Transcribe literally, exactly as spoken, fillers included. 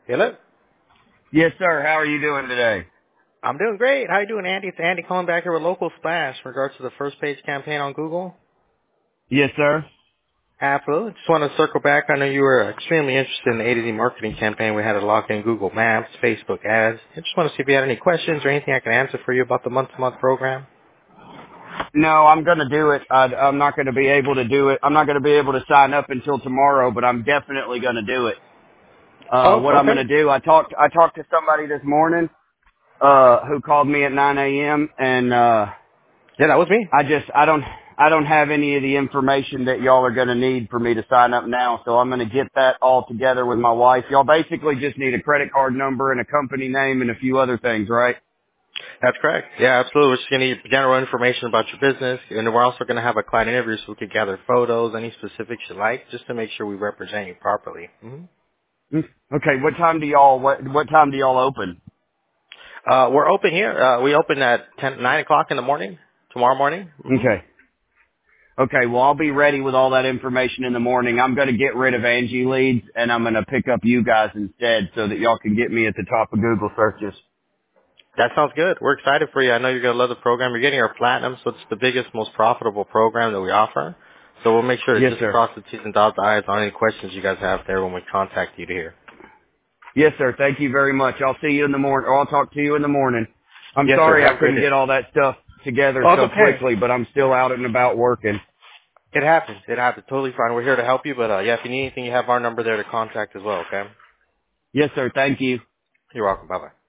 Hello? Yes, sir. How are you doing today? I'm doing great. How you doing, Andy? It's Andy calling back here with Local Splash in regards to the first page campaign on Google. Yes, sir. Absolutely. Just want to circle back. I know you were extremely interested in the A to Z marketing campaign. We had to lock in Google Maps, Facebook ads. I just want to see if you had any questions or anything I can answer for you about the month-to-month program. No, I'm going to do it. I, I'm not going to be able to do it. I'm not going to be able to sign up until tomorrow, but I'm definitely going to do it. Uh, Oh, what I'm going okay. to do, I talked, I talked to somebody this morning, uh, who called me at nine a.m. and, uh, Yeah, that was me. I just, I don't, I don't have any of the information that y'all are going to need for me to sign up now. So I'm going to get that all together with my wife. Y'all basically just need a credit card number and a company name and a few other things, right? That's correct. Yeah, absolutely. We're just going to need general information about your business, and we're also going to have a client interview so we can gather photos, any specifics you like, just to make sure we represent you properly. Mm-hmm. Mm, Okay. What time do y'all, what, what time do y'all open? Uh, we're open here. Uh, we open at ten, nine o'clock in the morning, tomorrow morning. hmm Okay. Okay, well, I'll be ready with all that information in the morning. I'm going to get rid of Angie leads, and I'm going to pick up you guys instead so that y'all can get me at the top of Google searches. That sounds good. We're excited for you. I know you're going to love the program. You're getting our platinum, so it's the biggest, most profitable program that we offer. So we'll make sure to Yes, just sir. cross the T's and dot the I's on any questions you guys have there when we contact you to hear. Yes, sir. Thank you very much. I'll see you in the morning, or I'll talk to you in the morning. I'm Yes, sir. sorry Have I a great couldn't day. get all that stuff together Oh, it's so okay. quickly, but I'm still out and about working. It happens. It happens. Totally fine. We're here to help you, but uh, yeah, if you need anything, you have our number there to contact as well, okay? Yes, sir. Thank you. You're welcome. Bye-bye.